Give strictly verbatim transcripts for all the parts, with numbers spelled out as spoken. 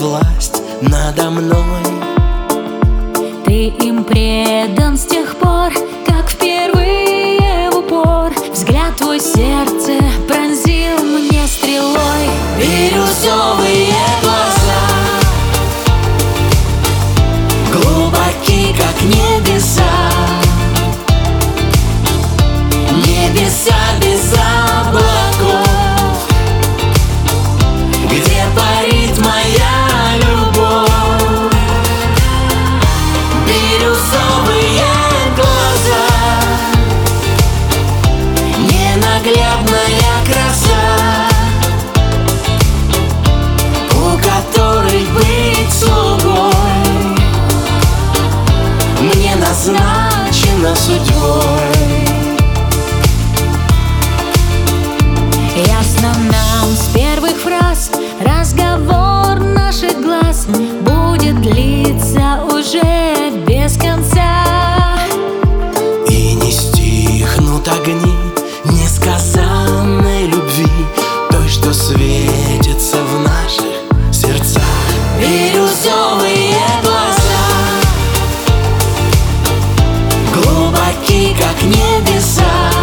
власть надо мной. Ты им предан с тех пор, как впервые в упор взгляд твой сердце пронзил мне стрелой. Бирюзовые глаза, глубоки, как небеса, небеса без облаков, где парит моя любовь. Бирюзовые глаза, ненаглядная краса, у которой быть слугой мне назначено судьбой. Ясно нам с первых фраз, разговор наших глаз будет длиться уже без конца. И не стихнут огни несказанной любви, той, что светится в наших сердцах. Бирюзовые глаза, глубоки, как небеса,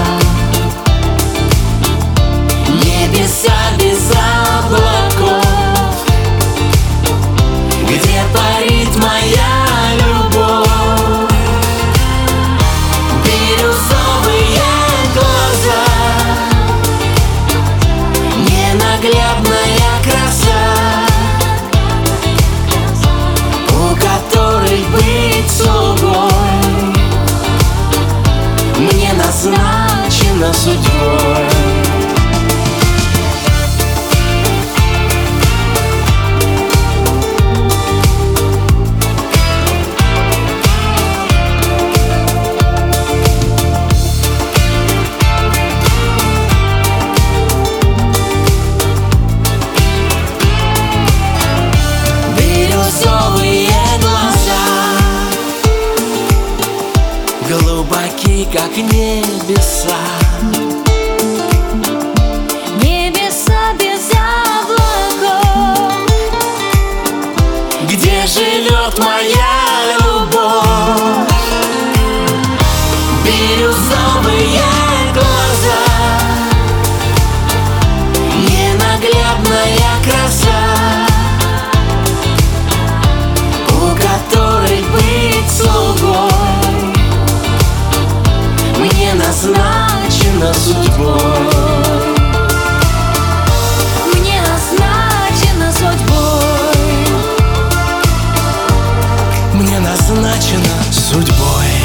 небеса без облаков, где парит моя любовь. Бирюзовые глаза, ненаглядная краса, у которой быть слугой мне назначено судьбой. Глубоки, как небеса, Небеса без облаков, где живет моя любовь. Бирюзовые глаза, ненаглядная краса, у которой быть слугой мне назначено судьбой. мне назначено судьбой. Мне назначено судьбой.